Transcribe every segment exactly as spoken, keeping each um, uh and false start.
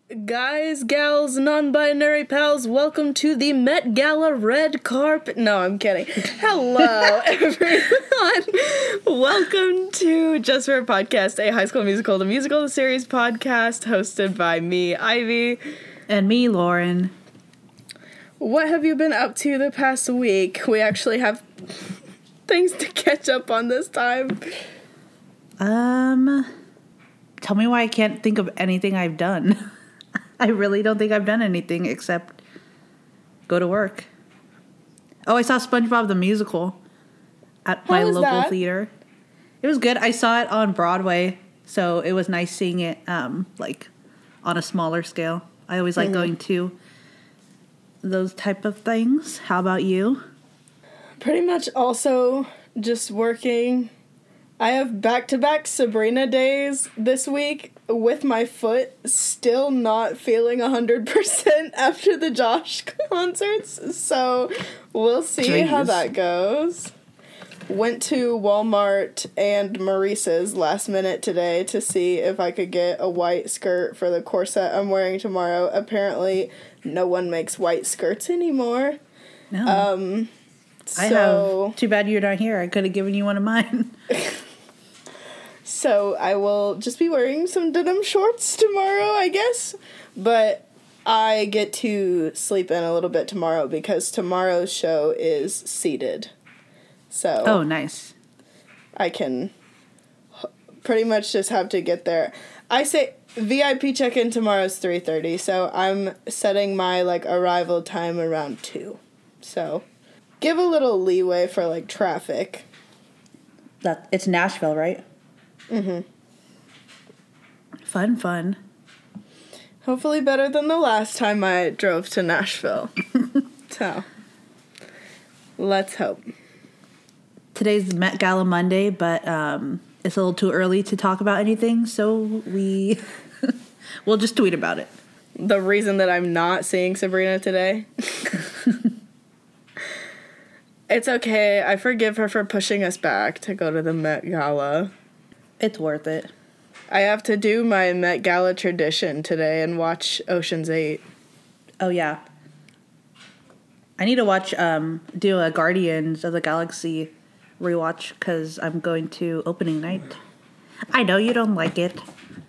Guys, gals, non-binary pals, welcome to the Met Gala red carpet. No, I'm kidding. Hello, everyone. Welcome to Just for a Podcast, a High School Musical, the musical the series podcast hosted by me, Ivy. And me, Lauren. What have you been up to the past week? We actually have things to catch up on this time. Um, tell me why I can't think of anything I've done. I really don't think I've done anything except go to work. Oh, I saw SpongeBob the Musical at How my was local that? theater. It was good. I saw it on Broadway, so it was nice seeing it um, like on a smaller scale. I always like Mhm. going to those type of things. How about you? Pretty much also just working. I have back-to-back Sabrina days this week with my foot still not feeling one hundred percent after the Josh concerts, so we'll see Jeez. how that goes. Went to Walmart and Maurice's last minute today to see if I could get a white skirt for the corset I'm wearing tomorrow. Apparently, no one makes white skirts anymore. No. Um, I so... have. Too bad you're not here. I could have given you one of mine. So I will just be wearing some denim shorts tomorrow, I guess. But I get to sleep in a little bit tomorrow because tomorrow's show is seated. So Oh, nice. I can h- pretty much just have to get there. I say V I P check-in tomorrow's three thirty, so I'm setting my like arrival time around two. So give a little leeway for like traffic. That it's Nashville, right? Mm-hmm. Fun, fun. Hopefully better than the last time I drove to Nashville. So, let's hope. Today's Met Gala Monday, but um, it's a little too early to talk about anything, so we we'll just tweet about it. The reason that I'm not seeing Sabrina today. It's okay. I forgive her for pushing us back to go to the Met Gala. It's worth it. I have to do my Met Gala tradition today and watch Ocean's eight. Oh yeah, I need to watch um, do a Guardians of the Galaxy rewatch because I'm going to opening night. I know you don't like it.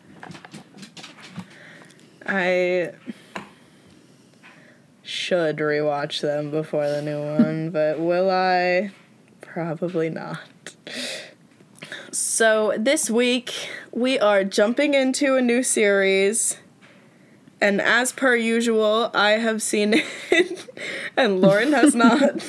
I should rewatch them before the new one, but will I? Probably not. So this week we are jumping into a new series, and as per usual, I have seen it and Lauren has not.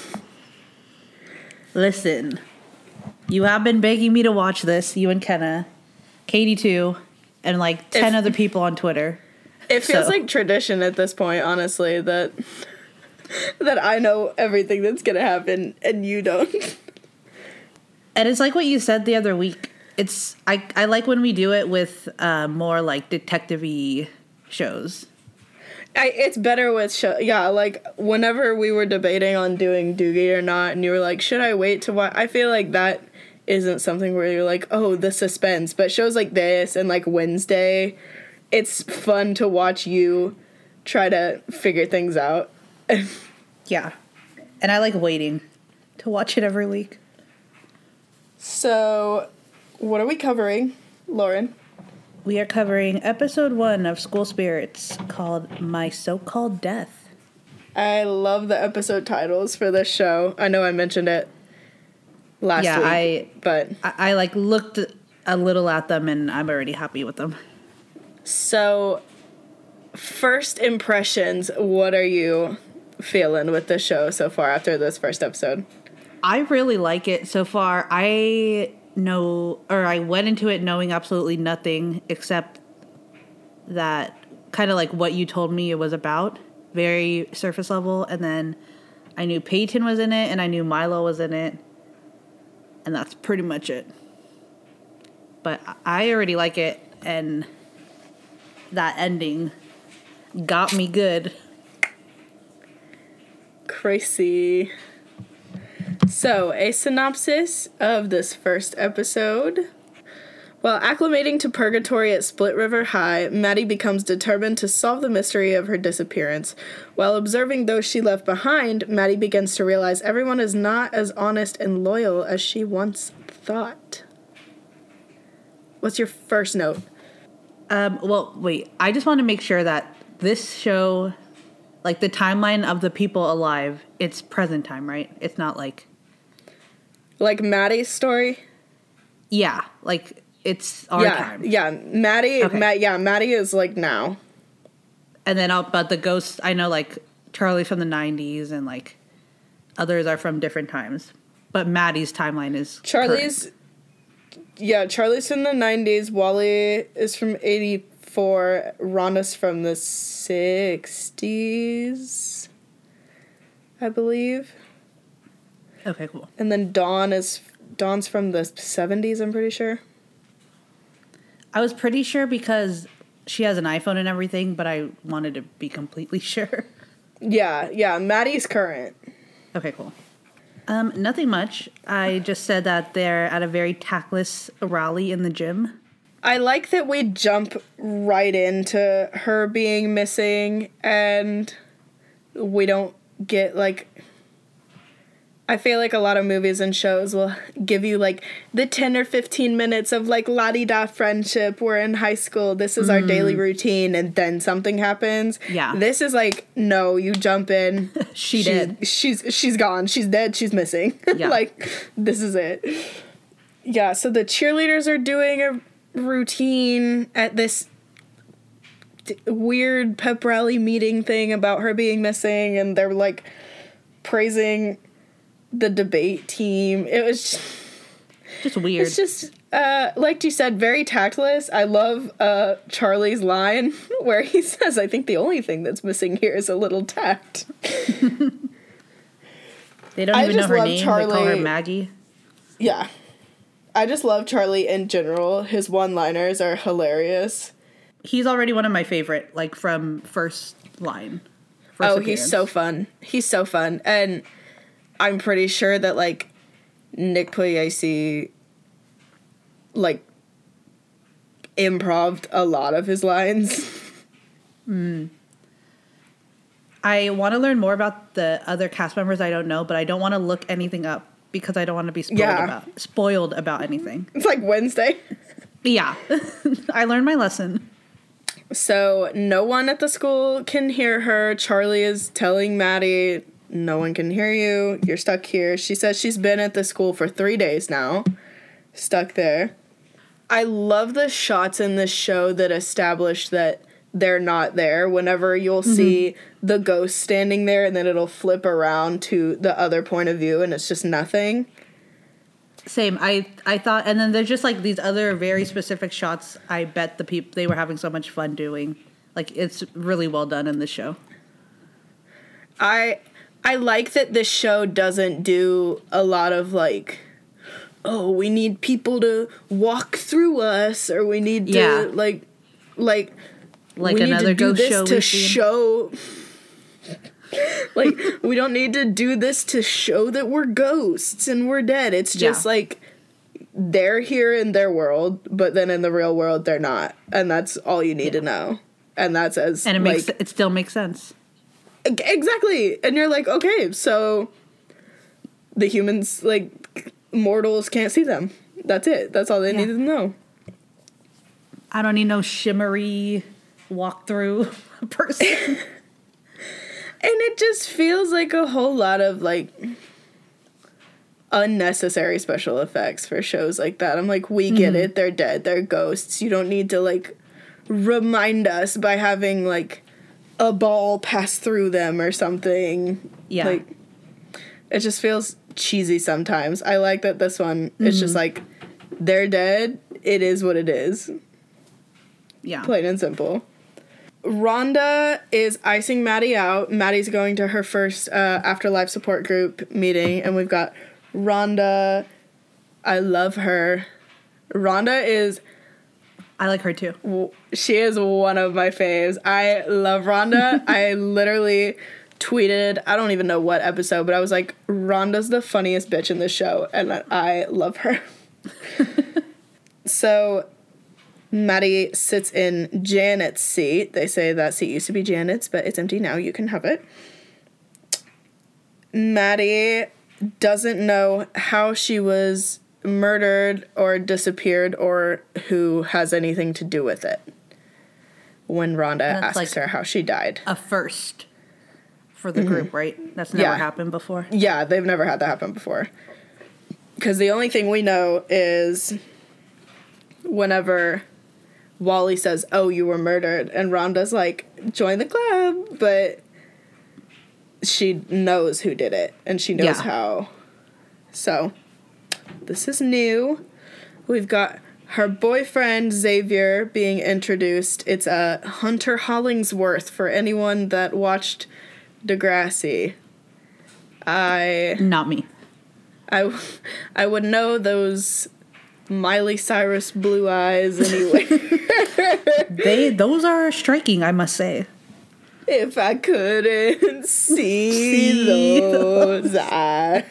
Listen, you have been begging me to watch this, you and Kenna, Katie too, and like ten If- other people on Twitter. It feels So- like tradition at this point, honestly, that that I know everything that's gonna happen and you don't. And it's like what you said the other week. It's I, I like when we do it with uh, more like detective-y shows. I, it's better with show. Yeah, like whenever we were debating on doing Doogie or not, and you were like, "Should I wait to watch?" I feel like that isn't something where you're like, "Oh, the suspense." But shows like this and like Wednesday, it's fun to watch you try to figure things out. Yeah. And I like waiting to watch it every week. So, what are we covering, Lauren? We are covering episode one of School Spirits called My So-Called Death. I love the episode titles for this show. I know I mentioned it last Yeah, week, I- but I, I like looked a little at them and I'm already happy with them. so first impressions, what are you feeling with the show so far after this first episode? I really like it so far. I know, or I went into it knowing absolutely nothing except that kind of like what you told me it was about, very surface level. And then I knew Peyton was in it and I knew Milo was in it. And that's pretty much it. But I already like it, and that ending got me good. Crazy. So, a synopsis of this first episode. While acclimating to purgatory at Split River High, Maddie becomes determined to solve the mystery of her disappearance. While observing those she left behind, Maddie begins to realize everyone is not as honest and loyal as she once thought. What's your first note? Um, well, wait. I just want to make sure that this show, like the timeline of the people alive, it's present time, right? It's not like... Like Maddie's story? Yeah, like... It's our yeah, time. Yeah, Maddie, okay. Ma- yeah, Maddie is, like, now. And then, I'll, but the ghosts, I know, like, Charlie's from the nineties, and, like, others are from different times. But Maddie's timeline is Charlie's, current. Yeah, Charlie's from the nineties, Wally is from eighty-four, Rhonda's from the sixties, I believe. Okay, cool. And then Dawn is, Dawn's from the seventies, I'm pretty sure. I was pretty sure because she has an iPhone and everything, but I wanted to be completely sure. Yeah, yeah, Maddie's current. Okay, cool. Um, nothing much. I just said that they're at a very tactless rally in the gym. I like that we jump right into her being missing and we don't get, like... I feel like a lot of movies and shows will give you, like, the ten or fifteen minutes of, like, la-di-da friendship. We're in high school. This is mm. our daily routine. And then something happens. Yeah. This is, like, no, you jump in. she, she did. She's, she's gone. She's dead. She's missing. Yeah. Like, this is it. Yeah, so the cheerleaders are doing a routine at this t- weird pep rally meeting thing about her being missing. And they're, like, praising... the debate team. It was just, just weird. It's just, uh, like you said, very tactless. I love uh, Charlie's line where he says, I think the only thing that's missing here is a little tact. They don't I even know her name. Charlie. They call her Maggie. Yeah. I just love Charlie in general. His one-liners are hilarious. He's already one of my favorite, like, from first line. First oh, appearance. He's so fun. He's so fun. And... I'm pretty sure that, like, Nick Pugliese, like, improv'd a lot of his lines. Mm. I want to learn more about the other cast members I don't know, but I don't want to look anything up because I don't want to be spoiled yeah. about spoiled about anything. It's like Wednesday. Yeah. I learned my lesson. So no one at the school can hear her. Charlie is telling Maddie... No one can hear you. You're stuck here. She says she's been at the school for three days now. Stuck there. I love the shots in this show that establish that they're not there. Whenever you'll mm-hmm. see the ghost standing there and then it'll flip around to the other point of view and it's just nothing. Same. I I thought, and then there's just like these other very specific shots I bet the people, they were having so much fun doing. Like, it's really well done in this show. I... I like that this show doesn't do a lot of, like, oh, we need people to walk through us, or we need to, yeah. like, like, like we another need to do ghost this show to show, like, we don't need to do this to show that we're ghosts and we're dead. It's just, yeah. like, they're here in their world, but then in the real world, they're not. And that's all you need yeah. to know. And that's as, and it like, makes it still makes sense. Exactly. And you're like, okay, so the humans, like, mortals can't see them. That's it. That's all they yeah. needed to know. I don't need no shimmery walkthrough person. And it just feels like a whole lot of, like, unnecessary special effects for shows like that. I'm like, we get mm-hmm. it. They're dead. They're ghosts. You don't need to, like, remind us by having, like, a ball pass through them or something. Yeah. Like, it just feels cheesy sometimes. I like that this one, mm-hmm. it's just like, they're dead. It is what it is. Yeah. Plain and simple. Rhonda is icing Maddie out. Maddie's going to her first uh, afterlife support group meeting, and we've got Rhonda. I love her. Rhonda is... I like her too. She is one of my faves. I love Rhonda. I literally tweeted, I don't even know what episode, but I was like, Rhonda's the funniest bitch in this show, and I love her. So Maddie sits in Janet's seat. They say that seat used to be Janet's, but it's empty now. You can have it. Maddie doesn't know how she was murdered or disappeared or who has anything to do with it when Rhonda That's asks like her how she died. A first for the mm-hmm. group, right? That's never yeah. happened before. Yeah, they've never had that happen before. Because the only thing we know is whenever Wally says, oh, you were murdered, and Rhonda's like, join the club, but she knows who did it, and she knows yeah. how. So, this is new. We've got her boyfriend, Xavier, being introduced. It's a uh, Hunter Hollingsworth, for anyone that watched Degrassi. I... Not me. I, I would know those Miley Cyrus blue eyes anyway. they Those are striking, I must say. If I couldn't see, see those eyes.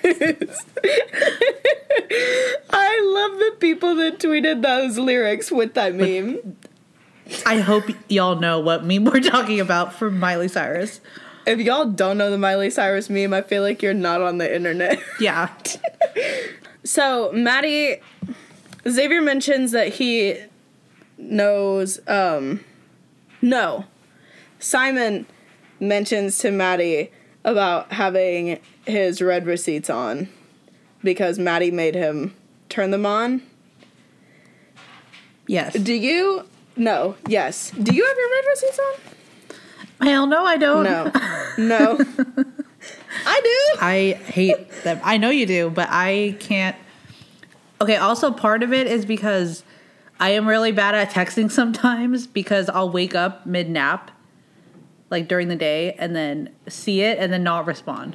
I love the people that tweeted those lyrics with that meme. I hope y'all know what meme we're talking about from Miley Cyrus. If y'all don't know the Miley Cyrus meme, I feel like you're not on the internet. Yeah. So, Maddie, Xavier mentions that he knows, um, no. Simon mentions to Maddie about having his red receipts on because Maddie made him turn them on. Yes. Do you? No. Yes. Do you have your red receipts on? Hell no, I don't. No. No. I do. I hate them. I know you do, but I can't. Okay, also part of it is because I am really bad at texting sometimes because I'll wake up mid-nap, like during the day, and then see it and then not respond.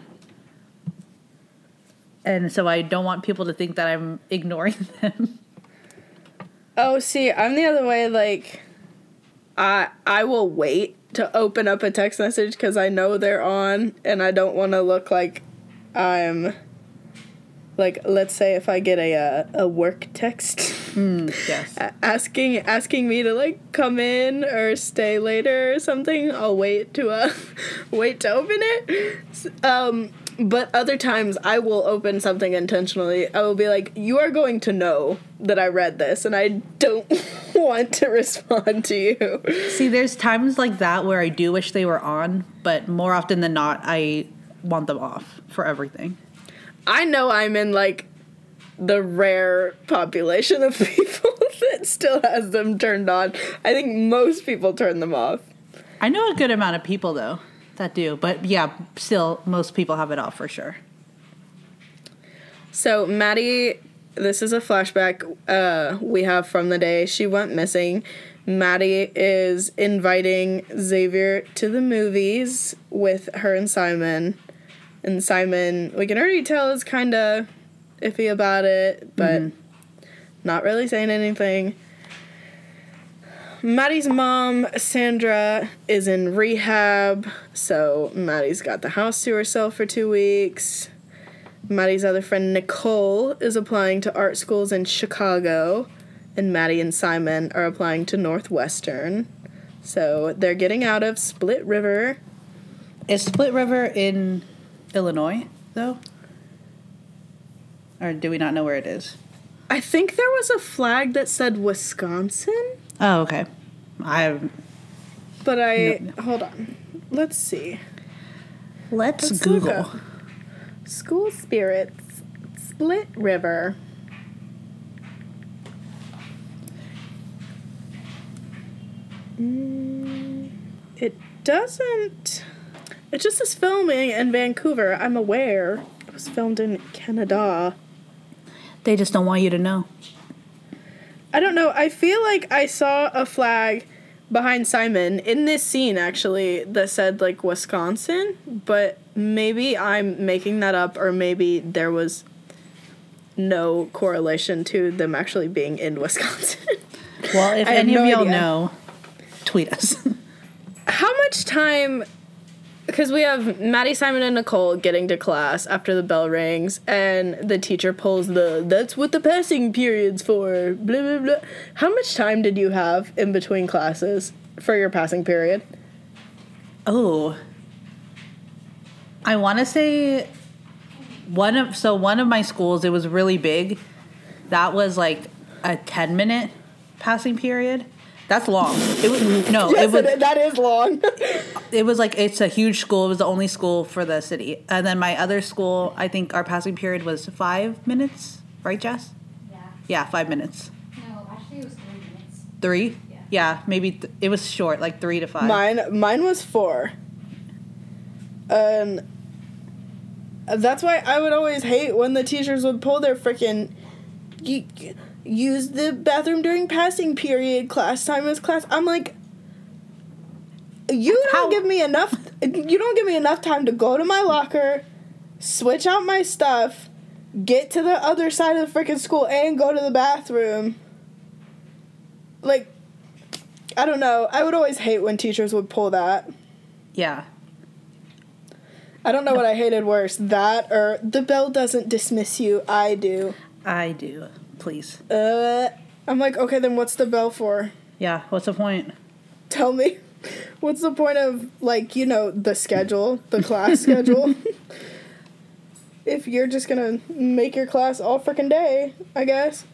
And so I don't want people to think that I'm ignoring them. Oh, see, I'm the other way. Like, I I will wait to open up a text message because I know they're on and I don't want to look like I'm, like, let's say if I get a a, a work text mm, yes. asking asking me to, like, come in or stay later or something, I'll wait to uh wait to open it. Um, but other times I will open something intentionally. I will be like, you are going to know that I read this and I don't want to respond to you. See, there's times like that where I do wish they were on, but more often than not, I want them off for everything. I know I'm in, like, the rare population of people that still has them turned on. I think most people turn them off. I know a good amount of people, though, that do. But, yeah, still, most people have it off for sure. So, Maddie, this is a flashback uh, we have from the day she went missing. Maddie is inviting Xavier to the movies with her and Simon. And Simon, we can already tell, is kind of iffy about it, but mm-hmm. not really saying anything. Maddie's mom, Sandra, is in rehab, so Maddie's got the house to herself for two weeks. Maddie's other friend, Nicole, is applying to art schools in Chicago, and Maddie and Simon are applying to Northwestern. So they're getting out of Split River. Is Split River in Illinois, though? Or do we not know where it is? I think there was a flag that said Wisconsin. Oh, okay. I. But I no. hold on. Let's see. Let's, Let's Google. School spirits, Split River. Mm, it doesn't. It just is filming in Vancouver. I'm aware. It was filmed in Canada. They just don't want you to know. I don't know. I feel like I saw a flag behind Simon in this scene, actually, that said, like, Wisconsin. But maybe I'm making that up, or maybe there was no correlation to them actually being in Wisconsin. Well, if any no of y'all idea. know, tweet us. How much time because we have Maddie, Simon, and Nicole getting to class after the bell rings, and the teacher pulls the, that's what the passing period's for, blah, blah, blah. How much time did you have in between classes for your passing period? Oh. I want to say one of, so one of my schools, it was really big. That was like a ten minute passing period. That's long. It was no. Yes, it was it, that is long. It was like, it's a huge school. It was the only school for the city. And then my other school, I think our passing period was five minutes, right, Jess? Yeah. Yeah, five minutes. No, actually it was three minutes. Three? Yeah. Yeah, maybe th- it was short, like three to five. Mine, mine was four. And that's why I would always hate when the teachers would pull their freaking, you, use the bathroom during passing period, class time is class. I'm like, you don't How? give me enough, you don't give me enough time to go to my locker, switch out my stuff, get to the other side of the freaking school, and go to the bathroom. Like, I don't know. I would always hate when teachers would pull that. Yeah. I don't know what I hated worse, that or the bell doesn't dismiss you, I do. I do. Please. Uh, I'm like, okay, then what's the bell for? Yeah, what's the point? Tell me. What's the point of, like, you know, the schedule, the class schedule? If you're just gonna make your class all freaking day, I guess.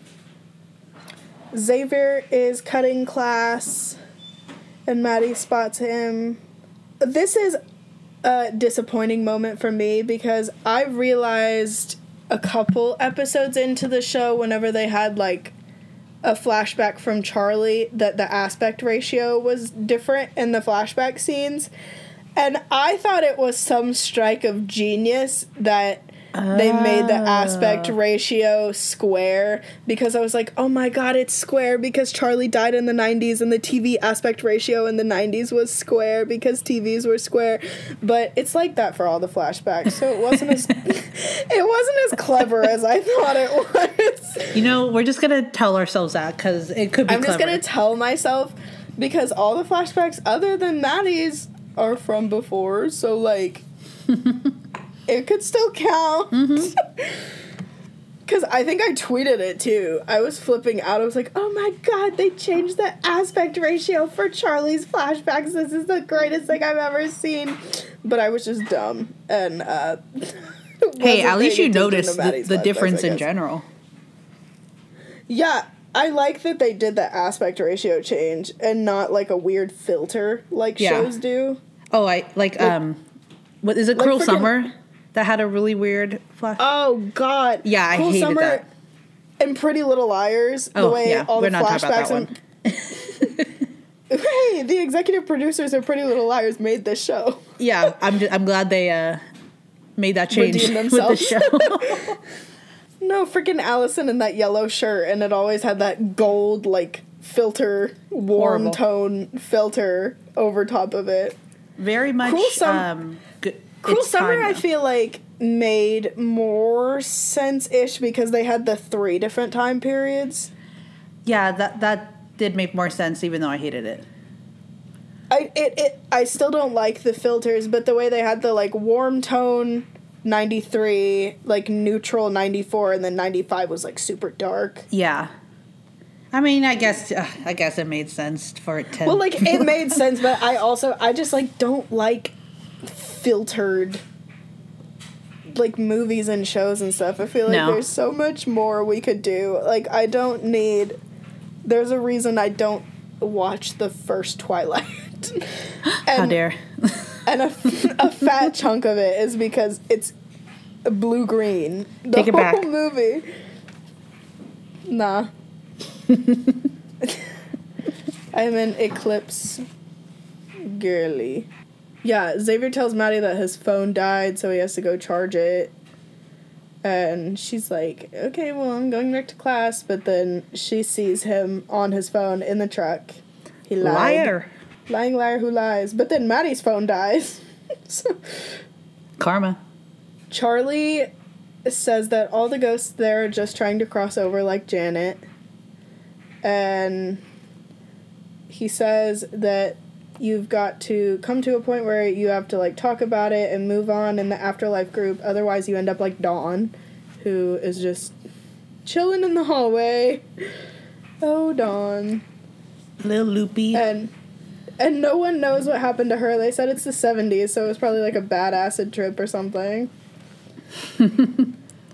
Xavier is cutting class, and Maddie spots him. This is a disappointing moment for me because I realized a couple episodes into the show, whenever they had like a flashback from Charlie, that the aspect ratio was different in the flashback scenes. And I thought it was some strike of genius that they made the aspect ratio square, because I was like, oh my god, it's square because Charlie died in the nineties and the T V aspect ratio in the nineties was square because T Vs were square. But it's like that for all the flashbacks, so it wasn't as it wasn't as clever as I thought it was. You know, we're just going to tell ourselves that because it could be I'm clever. just going to tell myself, because all the flashbacks other than Maddie's are from before, so like it could still count. Because mm-hmm. I think I tweeted it, too. I was flipping out. I was like, oh, my God, they changed the aspect ratio for Charlie's flashbacks. This is the greatest thing I've ever seen. But I was just dumb. And, uh... hey, at least you noticed the, the difference in general. Yeah, I like that they did the aspect ratio change and not, like, a weird filter like yeah. shows do. Oh, I, like, like um... what, is it like Cruel freaking, Summer? That had a really weird flash. Oh God! Yeah, I Cruel hated Summer that. And Pretty Little Liars. Oh the way yeah, all we're the not talking about flashbacks that and hey, the executive producers of Pretty Little Liars made this show. Yeah, I'm just, I'm glad they uh, made that change Redeemed with themselves. the show. No, freaking Allison in that yellow shirt, and it always had that gold like filter, warm Horrible. tone filter over top of it. Very much. Cruel Sum- um, good. Cruel It's Summer, time, I though. feel like, made more sense-ish because they had the three different time periods. Yeah, that that did make more sense, even though I hated it. I it, it I still don't like the filters, but the way they had the like warm tone ninety-three, like neutral ninety-four, and then ninety-five was like super dark. Yeah. I mean, I guess uh, I guess it made sense for it to. Well, like it made sense, but I also I just like don't like filtered like movies and shows and stuff. I feel like No. there's so much more we could do. Like I don't need. There's a reason I don't watch the first Twilight. and, How dare. And a, a fat chunk of it is because it's blue green. The Take it whole back. movie. Nah. I'm an Eclipse girly. Yeah, Xavier tells Maddie that his phone died, so he has to go charge it. And she's like, okay, well, I'm going back to class. But then she sees him on his phone in the truck. He lied. Liar. Lying liar who lies. But then Maddie's phone dies. So Karma. Charlie says that all the ghosts there are just trying to cross over like Janet. And he says that you've got to come to a point where you have to, like, talk about it and move on in the afterlife group. Otherwise, you end up like Dawn, who is just chilling in the hallway. Oh, Dawn. Little loopy. And and no one knows what happened to her. They said it's the seventies, so it was probably like a bad acid trip or something. And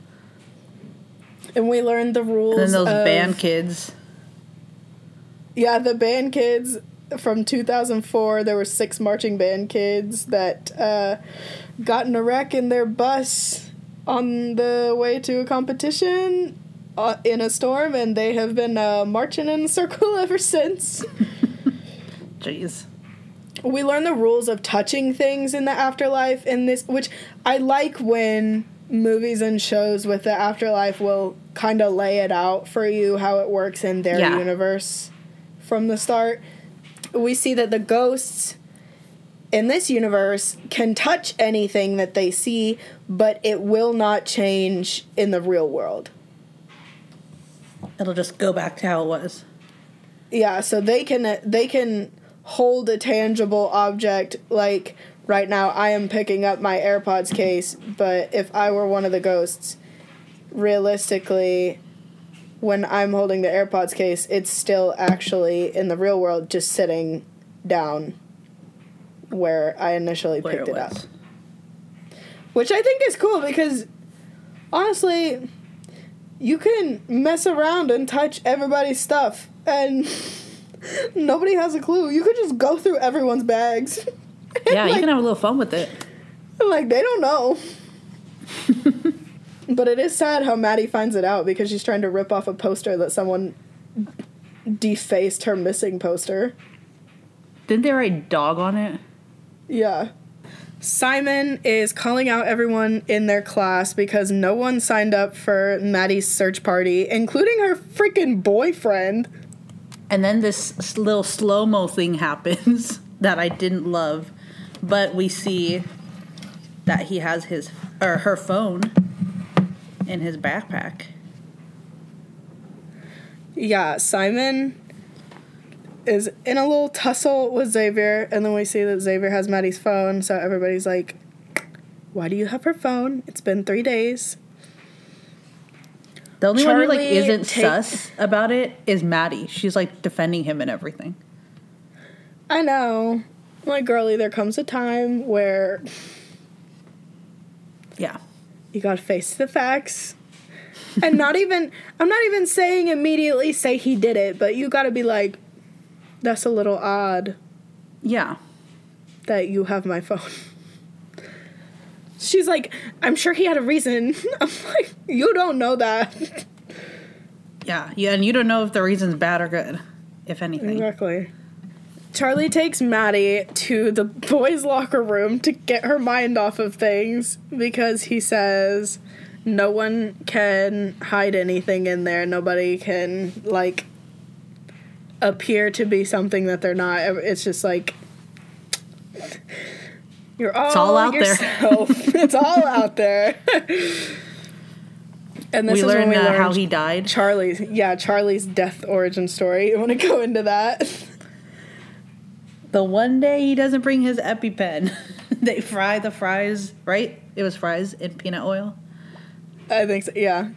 we learned the rules. And then those of, band kids. Yeah, the band kids from two thousand four. There were six marching band kids that uh, got in a wreck in their bus on the way to a competition uh, in a storm, and they have been uh, marching in a circle ever since. Jeez. We learn the rules of touching things in the afterlife in this, which I like when movies and shows with the afterlife will kind of lay it out for you how it works in their Yeah. universe from the start. We see that the ghosts in this universe can touch anything that they see, but it will not change in the real world. It'll just go back to how it was. Yeah, so they can they can hold a tangible object. Like right now I am picking up my AirPods case, but if I were one of the ghosts, realistically, when I'm holding the AirPods case, it's still actually in the real world just sitting down where I initially Where picked it it up. was. Which I think is cool because honestly, you can mess around and touch everybody's stuff and nobody has a clue. You could just go through everyone's bags. Yeah, like, you can have a little fun with it. like, they don't know. But it is sad how Maddie finds it out because she's trying to rip off a poster that someone defaced her missing poster. Didn't they write dog on it? Yeah. Simon is calling out everyone in their class because no one signed up for Maddie's search party, including her freaking boyfriend. And then this little slow-mo thing happens that I didn't love. But we see that he has his, or her phone in his backpack. Yeah, Simon is in a little tussle with Xavier, and then we see that Xavier has Maddie's phone, so everybody's like, why do you have her phone? It's been three days. The only one who, like, Charlie isn't take- sus about it is Maddie. She's, like, defending him and everything. I know. Like, girlie, there comes a time where Yeah. you gotta face the facts. And not even, I'm not even saying immediately say he did it, but you gotta be like, that's a little odd Yeah. that you have my phone. She's like, I'm sure he had a reason. I'm like, you don't know that. Yeah. Yeah, and you don't know if the reason's bad or good, if anything. Exactly. Charlie takes Maddie to the boys' locker room to get her mind off of things because he says no one can hide anything in there. Nobody can, like, appear to be something that they're not. It's just like, you're all, It's all out there. yourself. It's all out there. And this We is learn when we uh, learned how he died. Charlie's, yeah, Charlie's death origin story. You want to go into that? The one day he doesn't bring his EpiPen. They fry the fries, right? It was fries in peanut oil. I think so, yeah.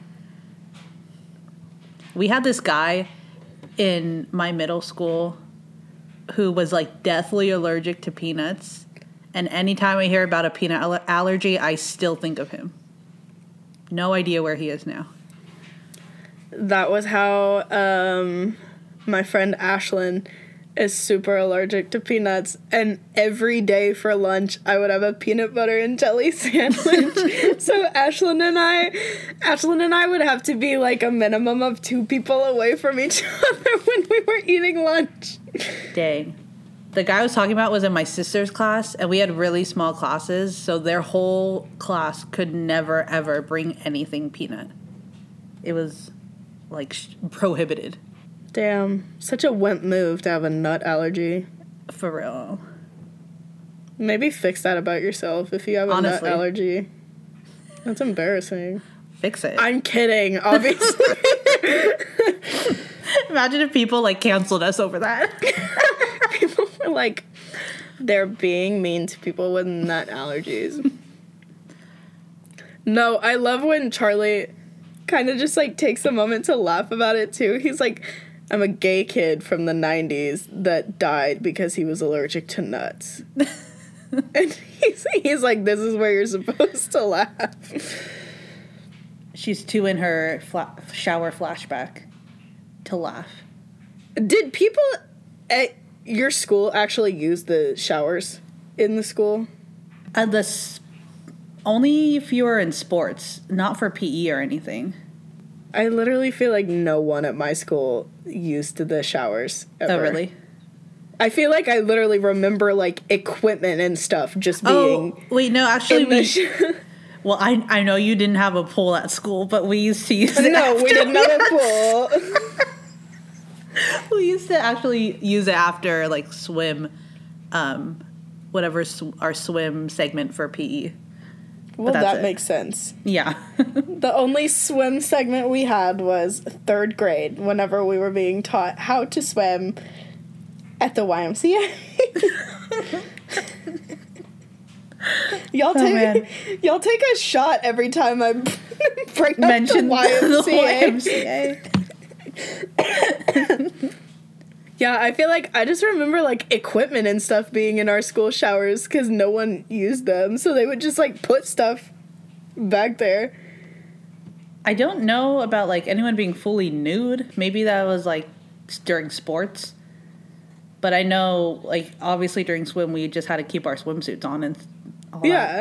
We had this guy in my middle school who was, like, deathly allergic to peanuts. And anytime I hear about a peanut aller- allergy, I still think of him. No idea where he is now. That was how um, my friend Ashlyn is super allergic to peanuts, and every day for lunch I would have a peanut butter and jelly sandwich. So Ashlyn and I, Ashlyn and I would have to be like a minimum of two people away from each other when we were eating lunch. Dang. The guy I was talking about was in my sister's class, and we had really small classes, so their whole class could never, ever bring anything peanut. It was, like, sh- prohibited. Damn, such a wimp move to have a nut allergy. For real. Maybe fix that about yourself if you have a Honestly. nut allergy. That's embarrassing. Fix it. I'm kidding, obviously. Imagine if people, like, canceled us over that. People were like, They're being mean to people with nut allergies. No, I love when Charlie kind of just, like, takes a moment to laugh about it, too. He's like, I'm a gay kid from the nineties that died because he was allergic to nuts. And he's, he's like, this is where you're supposed to laugh. She's too in her fla- shower flashback to laugh. Did people at your school actually use the showers in the school? Uh, the s- only if you were in sports, not for P E or anything. I literally feel like no one at my school used the showers ever. Oh, really? I feel like I literally remember, like, equipment and stuff just being... Oh, wait, no, actually, in the we... sh- well, I I know you didn't have a pool at school, but we used to use it. No, we didn't have a pool. We used to actually use it after, like, swim, um, whatever sw- our swim segment for P E. Well, that's that it. makes sense. Yeah. The only swim segment we had was third grade, whenever we were being taught how to swim at the Y M C A. y'all Oh, man. take y'all take a shot every time I bring up Mention the Y M C A. the Y M C A. Yeah, I feel like I just remember, like, equipment and stuff being in our school showers because no one used them, so they would just, like, put stuff back there. I don't know about, like, anyone being fully nude. Maybe that was, like, during sports. But I know, like, obviously during swim, we just had to keep our swimsuits on and all that. Yeah.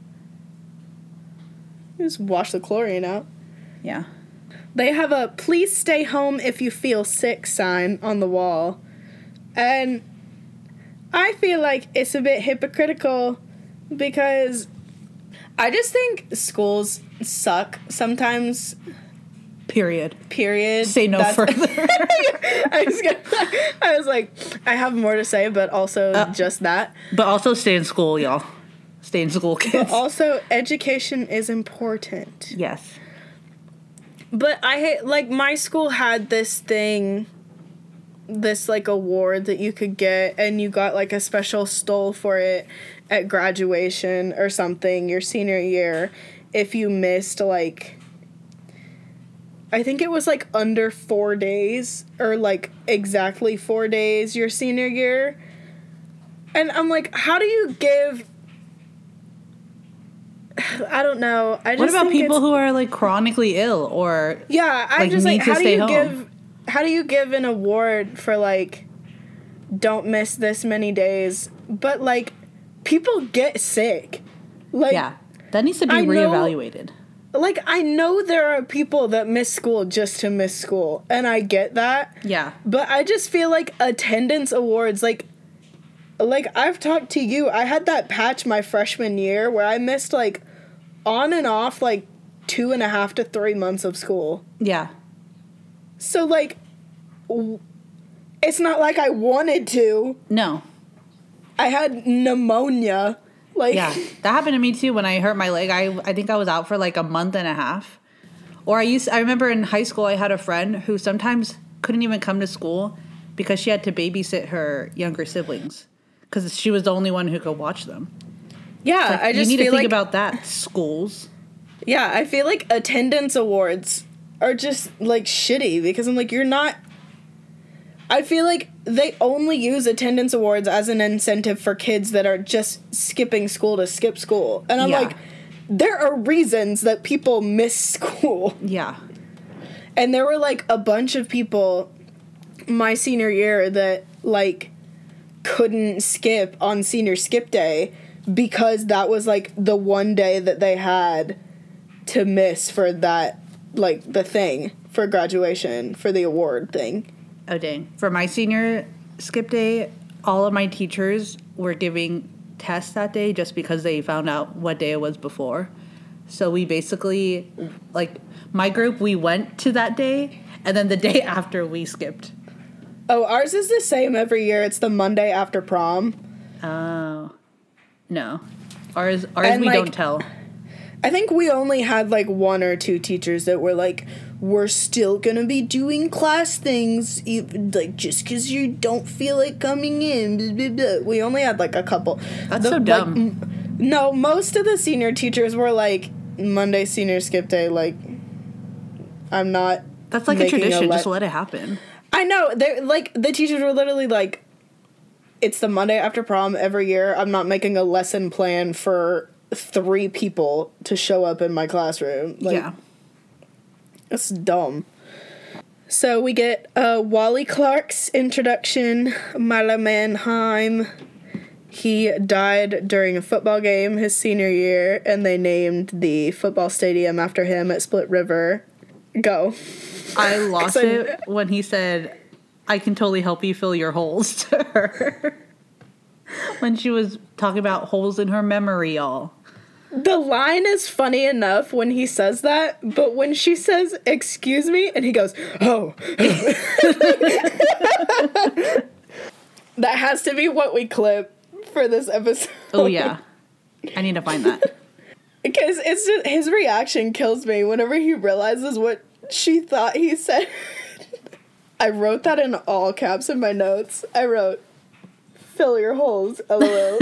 Just wash the chlorine out. Yeah. They have a please stay home if you feel sick sign on the wall. And I feel like it's a bit hypocritical because I just think schools suck sometimes. Period. Period. Say no That's- further. I was gonna, I was like, I have more to say, but also Uh, just that. But also stay in school, y'all. Stay in school, kids. But also, education is important. Yes. But I hate, like, my school had this thing, this, like, award that you could get, and you got, like, a special stole for it at graduation or something your senior year if you missed, like, I think it was, like, under four days, or, like, exactly four days your senior year. And I'm like, how do you give... I don't know. I just What about think people it's- who are, like, chronically ill or... Yeah, I like, just need like to how do stay you home? give how do you give an award for, like, don't miss this many days, but, like, people get sick. Like, Yeah. That needs to be I know- reevaluated. like I know there are people that miss school just to miss school, and I get that. Yeah. But I just feel like attendance awards, like, like I've talked to you. I had that patch my freshman year where I missed, like, on and off, like, two and a half to three months of school. Yeah. So, like, w- it's not like I wanted to. No. I had pneumonia. Like, Yeah. That happened to me, too, when I hurt my leg. I I think I was out for, like, a month and a half. Or I used... I remember in high school I had a friend who sometimes couldn't even come to school because she had to babysit her younger siblings. Because she was the only one who could watch them. yeah, Like, I just you need feel to think like, about that, schools. yeah, I feel like attendance awards are just, like, shitty because I'm like, you're not. I feel like they only use attendance awards as an incentive for kids that are just skipping school to skip school. And I'm Yeah. like, there are reasons that people miss school. Yeah. And there were, like, a bunch of people my senior year that, like, couldn't skip on senior skip day because that was, like, the one day that they had to miss for that, like, the thing for graduation, for the award thing. Oh, dang. For my senior skip day, all of my teachers were giving tests that day just because they found out what day it was before. So we basically, like, my group, we went to that day, and then the day after we skipped. Oh, ours is the same every year. It's the Monday after prom. Oh. No. Ours, ours And, we like, don't tell. I think we only had, like, one or two teachers that were like, we're still gonna be doing class things, even, like, just because you don't feel like coming in. Blah, blah, blah. We only had, like, a couple. That's the, so dumb. Like, m- no, most of the senior teachers were like, Monday senior skip day, like, I'm not. That's like a tradition. A le- just let it happen. I know. They're like, the teachers were literally like, it's the Monday after prom every year. I'm not making a lesson plan for three people to show up in my classroom. Like, yeah. It's dumb. So we get uh, Wally Clark's introduction, Milo Manheim. He died during a football game his senior year, and they named the football stadium after him at Split River. Go. I lost it when he said, I can totally help you fill your holes to her. When she was talking about holes in her memory, y'all. The line is funny enough when he says that, but when she says, excuse me, and he goes, oh. That has to be what we clip for this episode. Oh, yeah. I need to find that. Because it's just, his reaction kills me whenever he realizes what she thought he said. I wrote that in all caps in my notes. I wrote, fill your holes, lol.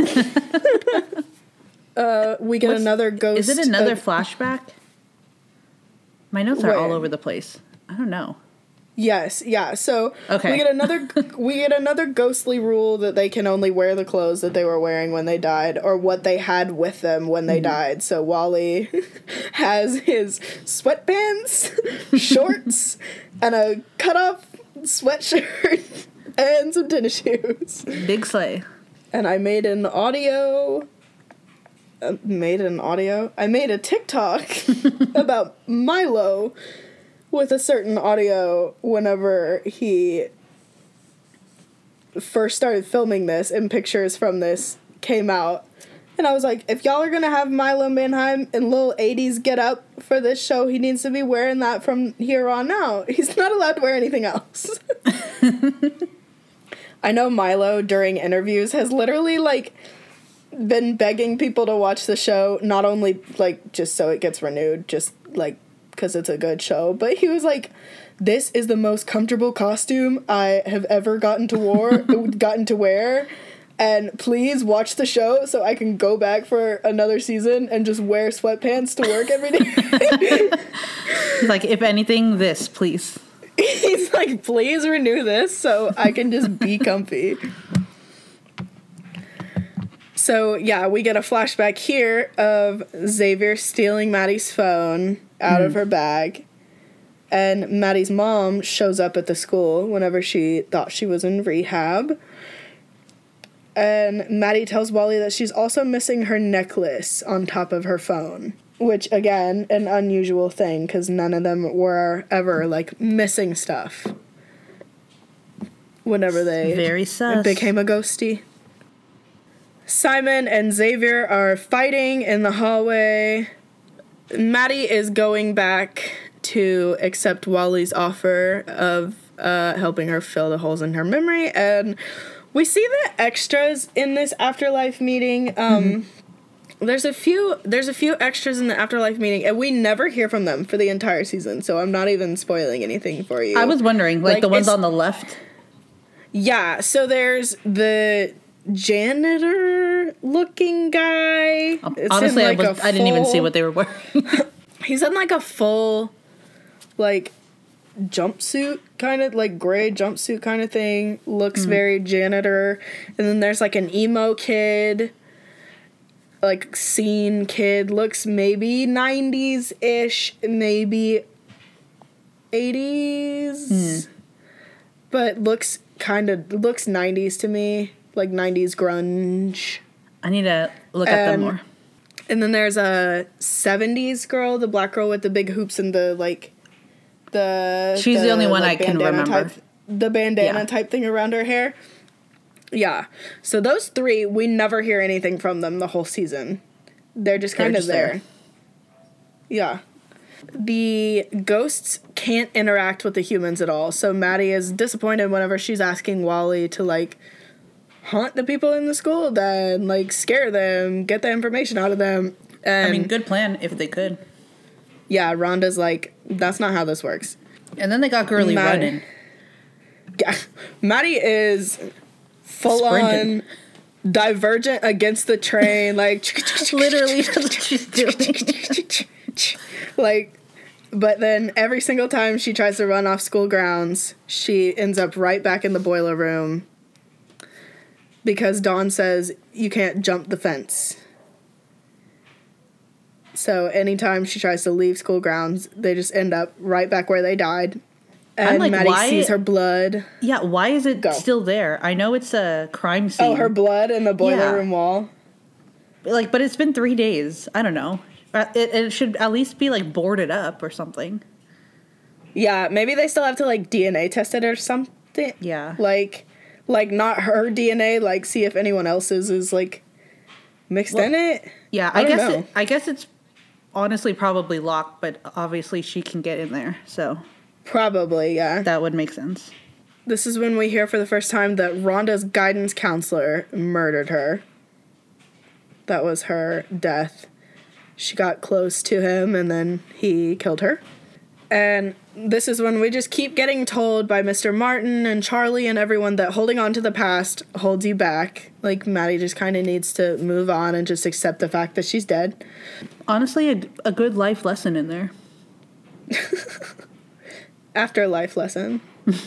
uh, we get What's, another ghost. Is it another of, flashback? My notes are where? all over the place. I don't know. Yes, yeah. So okay. we get another we get another ghostly rule that they can only wear the clothes that they were wearing when they died, or what they had with them when they mm-hmm. died. So Wally has his sweatpants, shorts, and a cut-off sweatshirt and some tennis shoes. Big sleigh. And I made an audio. Uh, made an audio. I made a TikTok about Milo. With a certain audio whenever he first started filming this and pictures from this came out. And I was like, if y'all are going to have Milo Manheim in little eighties get up for this show, he needs to be wearing that from here on out. He's not allowed to wear anything else. I know Milo during interviews has literally, like, been begging people to watch the show, not only, like, just so it gets renewed, just, like, because it's a good show, but he was like, this is the most comfortable costume I have ever gotten to wore, gotten to wear, and please watch the show so I can go back for another season and just wear sweatpants to work every day. He's like, if anything, this, please. He's like, please renew this so I can just be comfy. So, yeah, we get a flashback here of Xavier stealing Maddie's phone out mm. of her bag. And Maddie's mom shows up at the school whenever she thought she was in rehab. And Maddie tells Wally that she's also missing her necklace on top of her phone. Which, again, an unusual thing, because none of them were ever, like, missing stuff. Whenever they Very sus. became a ghostie. Simon and Xavier are fighting in the hallway. Maddie is going back to accept Wally's offer of uh, helping her fill the holes in her memory, and we see the extras in this afterlife meeting. Um, mm-hmm. There's a few. There's a few extras in the afterlife meeting, and we never hear from them for the entire season. So I'm not even spoiling anything for you. I was wondering, like, like the ones on the left. Yeah. So there's the janitor looking guy. It's Honestly, like I was full, I didn't even see what they were wearing. He's in like a full like jumpsuit kind of like gray jumpsuit kind of thing. Looks mm-hmm. very janitor. And then there's like an emo kid, like scene kid, looks maybe nineties-ish, maybe eighties. Mm. But looks kind of looks nineties to me. Like nineties grunge. I need to look at them more. And then there's a seventies girl, the black girl with the big hoops and the, like, the... She's the, the only one like, I can remember. Type, the bandana yeah. type thing around her hair. Yeah. So those three, we never hear anything from them the whole season. They're just kind of there. there. Yeah. The ghosts can't interact with the humans at all, so Maddie is disappointed whenever she's asking Wally to, like, haunt the people in the school, then, like, scare them, get the information out of them. And I mean, good plan if they could. Yeah, Rhonda's like, that's not how this works. And then they got girly Maddie- running. Yeah, Maddie is full Sprinting. on divergent against the train, like Literally, that's what she's doing. like, but then every single time she tries to run off school grounds, she ends up right back in the boiler room because Dawn says you can't jump the fence. So anytime she tries to leave school grounds, they just end up right back where they died. And like, Maddie why- sees her blood. Yeah, why is it Go. still there? I know it's a crime scene. Oh, her blood in the boiler Yeah. room wall. Like, but it's been three days. I don't know. Uh, It, it should at least be, like, boarded up or something. Yeah, maybe they still have to, like, D N A test it or something. Yeah. Like, like not her D N A, like, see if anyone else's is, like, mixed Well, in it. Yeah, I I, don't guess know. it, I guess it's honestly probably locked, but obviously she can get in there, so Probably, yeah. that would make sense. This is when we hear for the first time that Rhonda's guidance counselor murdered her. That was her death. She got close to him and then he killed her. And this is when we just keep getting told by Mister Martin and Charlie and everyone that holding on to the past holds you back. Like, Maddie just kind of needs to move on and just accept the fact that she's dead. Honestly, a, a good life lesson in there. Afterlife lesson.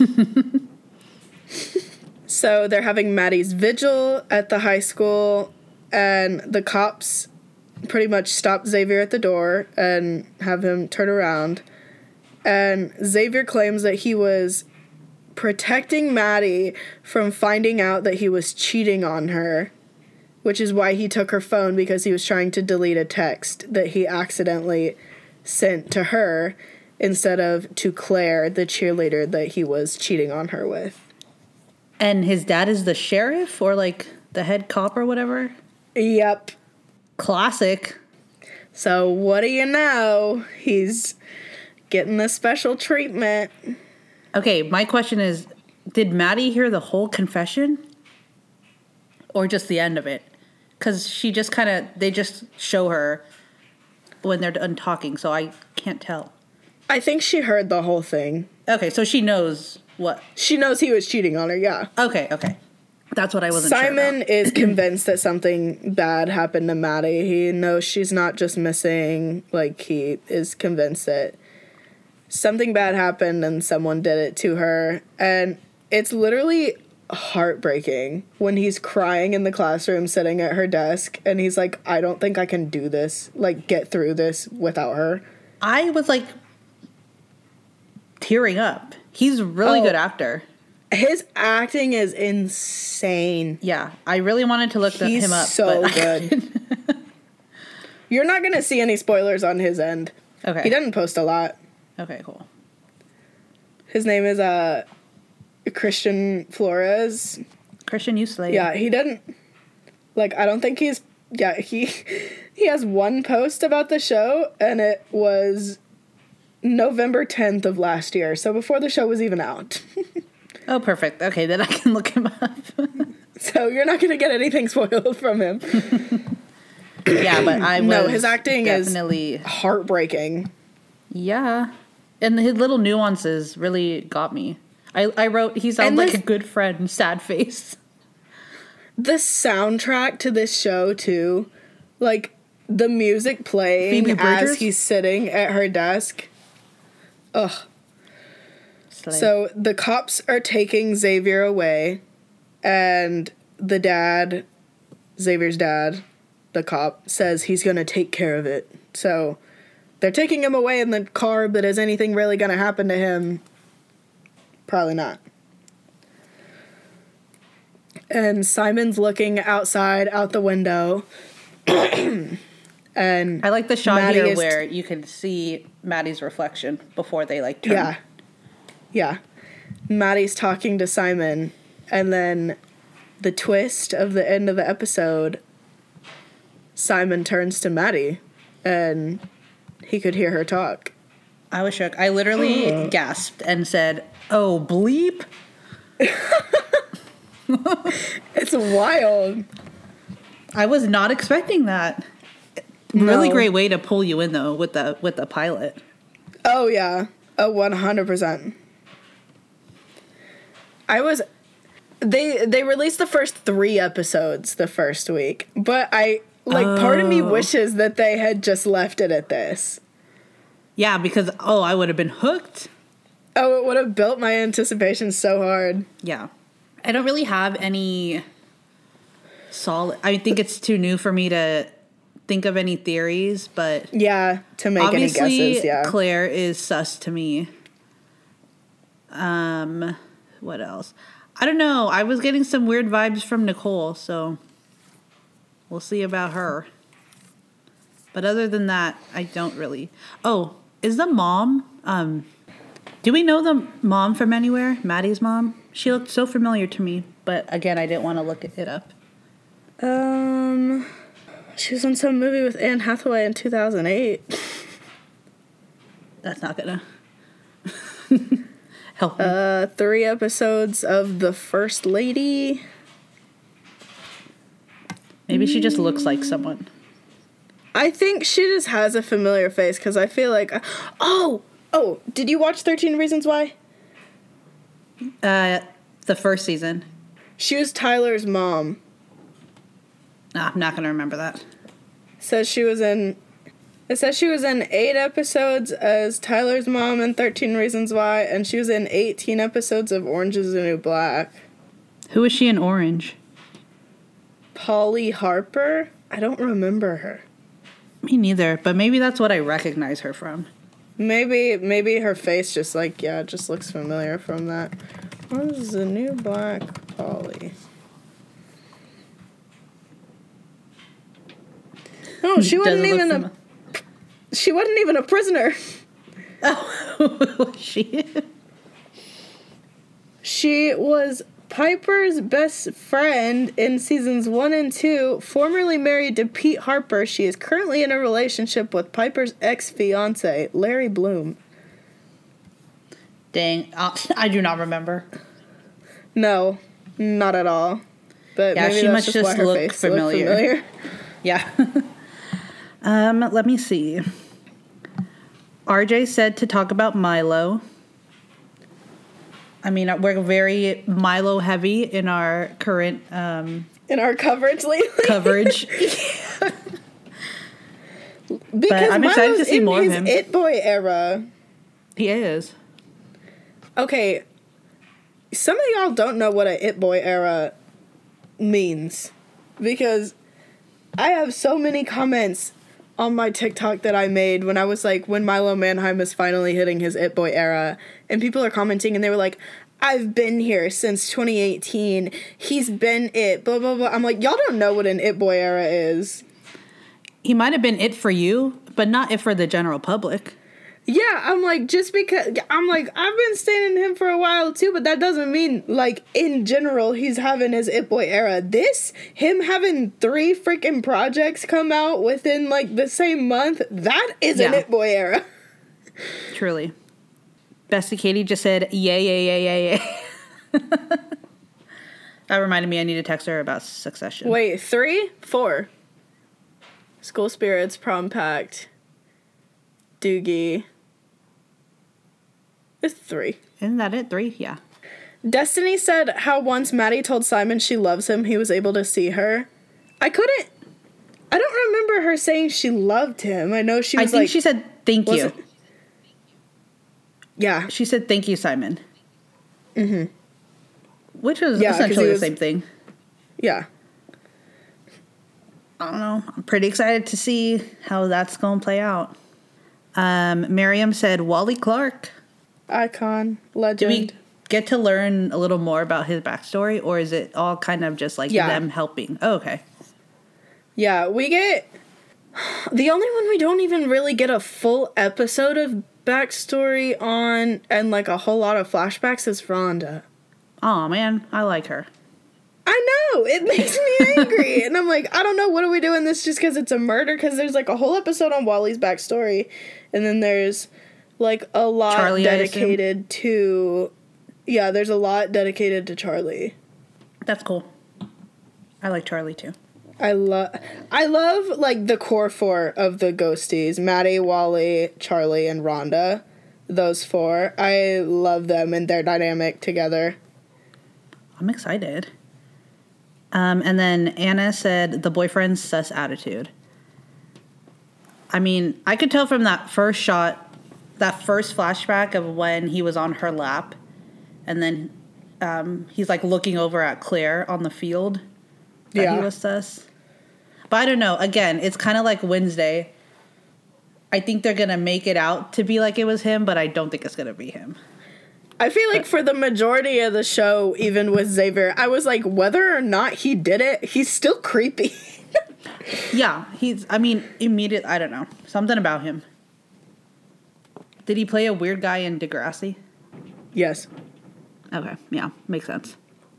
So they're having Maddie's vigil at the high school, and the cops pretty much stop Xavier at the door and have him turn around. And Xavier claims that he was protecting Maddie from finding out that he was cheating on her, which is why he took her phone, because he was trying to delete a text that he accidentally sent to her instead of to Claire, the cheerleader that he was cheating on her with. And his dad is the sheriff or, like, the head cop or whatever? Yep. Classic. So what do you know? He's getting the special treatment. Okay, my question is, did Maddie hear the whole confession? Or just the end of it? Because she just kind of, they just show her when they're done talking, so I can't tell. I think she heard the whole thing. Okay, so she knows what. She knows he was cheating on her, yeah. Okay, okay. That's what I wasn't sure Simon about. is convinced that something bad happened to Maddie. He knows she's not just missing. Like, he is convinced that something bad happened and someone did it to her. And it's literally heartbreaking when he's crying in the classroom sitting at her desk and he's like, I don't think I can do this, like, get through this without her. I was like tearing up. He's a really Oh. good actor. His acting is insane. Yeah, I really wanted to look th- He's him up. so but I good. couldn't. You're not going to see any spoilers on his end. Okay. He doesn't post a lot. Okay, cool. His name is uh Christian Flores. Christian Usley. Yeah, he doesn't, like, I don't think he's, yeah, he he has one post about the show, and it was November tenth of last year, so before the show was even out. Oh, perfect. Okay, then I can look him up. So you're not going to get anything spoiled from him. Yeah, but I was No, his acting definitely, is heartbreaking. yeah. And his little nuances really got me. I, I wrote, he sounds And like this- a good friend, sad face. The soundtrack to this show, too, like, the music playing Phoebe Bridgers? as he's sitting at her desk. Ugh. Slay. So the cops are taking Xavier away, and the dad, Xavier's dad, the cop, says he's going to take care of it. So they're taking him away in the car, but is anything really going to happen to him? Probably not. And Simon's looking outside, out the window. And I like the shot Maddie here is- where you can see Maddie's reflection before they like turn. Yeah. Yeah. Maddie's talking to Simon, and then the twist of the end of the episode, Simon turns to Maddie, and he could hear her talk. I was shook. I literally gasped and said, "Oh, bleep." It's wild. I was not expecting that. Really No. great way to pull you in though with the with the pilot. Oh yeah, a one hundred percent. I was, they they released the first three episodes the first week, but I like part of me Oh. wishes that they had just left it at this. Yeah, because oh, I would have been hooked. Oh, it would have built my anticipation so hard. Yeah. I don't really have any solid I think it's too new for me to think of any theories, but Yeah, to make obviously any guesses. Yeah, Claire is sus to me. Um what else? I don't know. I was getting some weird vibes from Nicole, so we'll see about her. But other than that, I don't really. Oh, is the mom um do we know the mom from anywhere? Maddie's mom? She looked so familiar to me, but again, I didn't want to look it up. Um, she was in some movie with Anne Hathaway in two thousand eight. That's not gonna help me. Uh, three episodes of The First Lady. Maybe she just looks like someone. I think she just has a familiar face because I feel like, oh, oh, did you watch thirteen Reasons Why? Uh, the first season. She was Tyler's mom. Nah, I'm not gonna remember that. Says she was in. It says she was in eight episodes as Tyler's mom in thirteen Reasons Why, and she was in eighteen episodes of Orange Is the New Black. Who is she in Orange? Polly Harper? I don't remember her. Me neither, but maybe that's what I recognize her from. Maybe, maybe her face just like, yeah, it just looks familiar from that. Orange Is the New Black, Polly. Oh, she wasn't Doesn't look even fami- a. She wasn't even a prisoner. Oh, was she? She was Piper's best friend in seasons one and two. Formerly married to Pete Harper, she is currently in a relationship with Piper's ex-fiance, Larry Bloom. Dang, uh, I do not remember. No, not at all. But Yeah, maybe she that's must just, just why her look face familiar. looked familiar. Yeah. um, let me see. R J said to talk about Milo. I mean, we're very Milo heavy in our current um, In our coverage lately. coverage. Because I'm excited Milo's to see in more of his him. It Boy era. He is. Okay, some of y'all don't know what a It Boy era means. Because I have so many comments on my TikTok that I made when I was like, when Milo Manheim is finally hitting his It Boy era. And people are commenting and they were like, I've been here since twenty eighteen. He's been it, blah, blah, blah. I'm like, y'all don't know what an It Boy era is. He might have been it for you, but not it for the general public. Yeah, I'm like, just because, I'm like, I've been standing him for a while too, but that doesn't mean, like, in general, he's having his It Boy era. This, him having three freaking projects come out within, like, the same month, that is an Yeah. It Boy era. Truly. Bestie Katie just said, yay, yay, yay, yay, yay. That reminded me I need to text her about Succession. Wait, three? Four. School Spirits, Prom Pact, Doogie. It's three. Isn't that it? Three? Yeah. Destiny said how once Maddie told Simon she loves him, he was able to see her. I couldn't. I don't remember her saying she loved him. I know she I was think like. she said thank was you. it- Yeah. She said thank you, Simon. Mm-hmm. Which was Yeah, 'cause essentially he the was- same thing. Yeah. I don't know. I'm pretty excited to see how that's going to play out. Um, Miriam said Wally Clark. Icon. Do Legend. we get to learn a little more about his backstory, or is it all kind of just like Yeah. them helping? Oh, okay. Yeah, we get. The only one we don't even really get a full episode of backstory on and like a whole lot of flashbacks is Rhonda. Oh man, I like her. I know, it makes me angry. And I'm like, I don't know, what are we doing this just because it's a murder? Because there's like a whole episode on Wally's backstory. And then there's like a lot Charlie, I dedicated to. Yeah, there's a lot dedicated to Charlie. That's cool. I like Charlie too. I love, I love like the core four of the Ghosties: Maddie, Wally, Charlie, and Rhonda. Those four, I love them and their dynamic together. I'm excited. Um, and then Anna said the boyfriend's sus attitude. I mean, I could tell from that first shot, that first flashback of when he was on her lap, and then um, he's like looking over at Claire on the field, that Yeah. he was sus. But I don't know. Again, it's kind of like Wednesday. I think they're going to make it out to be like it was him, but I don't think it's going to be him. I feel like for the majority of the show, even with Xavier, I was like, whether or not he did it, he's still creepy. Yeah, he's, I mean, immediate, I don't know. Something about him. Did he play a weird guy in Degrassi? Yes. Okay, yeah, makes sense.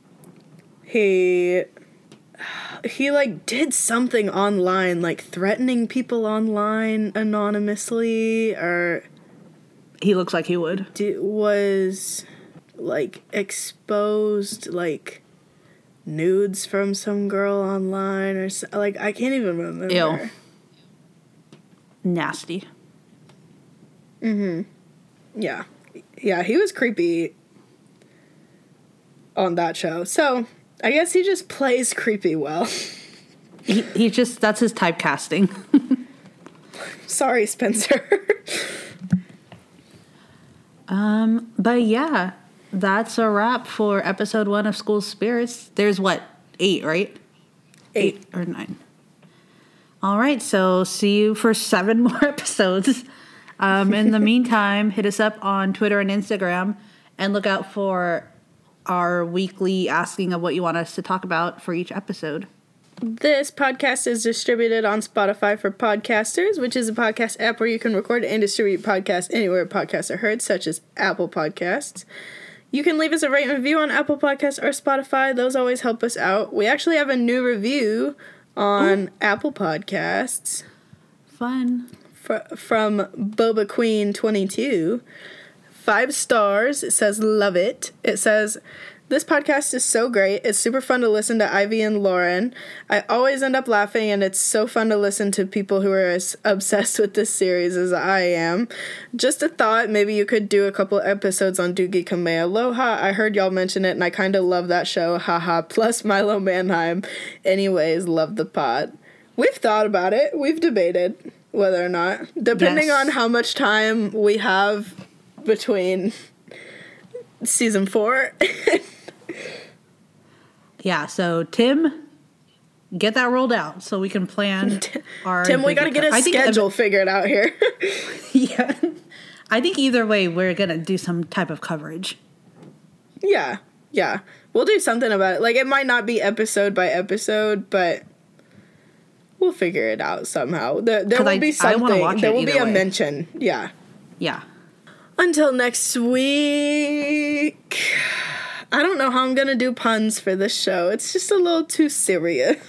He, he like did something online, like threatening people online anonymously, or He looks like he would. did, was like exposed like nudes from some girl online or so, like I can't even remember. Ew. Nasty. Yeah. Yeah, he was creepy on that show. So, I guess he just plays creepy well. He, he just, that's his typecasting. Sorry, Spencer. um, but yeah, that's a wrap for episode one of School Spirits. There's what, eight, right? Eight. Or nine. All right, so see you for seven more episodes. Um, in the meantime, hit us up on Twitter and Instagram, and look out for our weekly asking of what you want us to talk about for each episode. This podcast is distributed on Spotify for Podcasters, which is a podcast app where you can record and distribute podcasts anywhere podcasts are heard, such as Apple Podcasts. You can leave us a rate and review on Apple Podcasts or Spotify. Those always help us out. We actually have a new review on Ooh. Apple Podcasts. Fun. Fr- from Boba Queen twenty-two. Five stars. It says, love it. It says, this podcast is so great. It's super fun to listen to Ivy and Lauren. I always end up laughing, and it's so fun to listen to people who are as obsessed with this series as I am. Just a thought, maybe you could do a couple episodes on Doogie Kamealoha. I heard y'all mention it, and I kind of love that show. Haha. Plus Milo Manheim. Anyways, love the pod. We've thought about it. We've debated whether or not. Depending yes. on how much time we have between season four. Yeah, so Tim, get that rolled out so we can plan our... Tim, we gotta get a schedule figured out here. Yeah. I think either way, we're gonna do some type of coverage. Yeah, yeah. We'll do something about it. Like, it might not be episode by episode, but we'll figure it out somehow. There, there will I, be something. There will be a way. mention. Yeah. Yeah. Until next week... I don't know how I'm gonna do puns for this show. It's just a little too serious.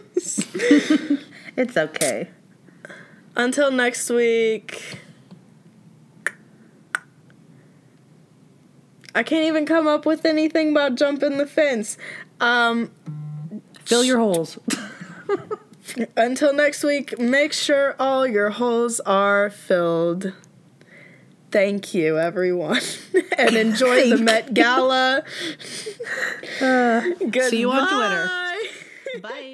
It's okay. Until next week. I can't even come up with anything about jumping the fence. Um, Fill your holes. Until next week, make sure all your holes are filled. Thank you, everyone. And enjoy the Met Gala. Uh, see you on Goodbye. Twitter. Bye.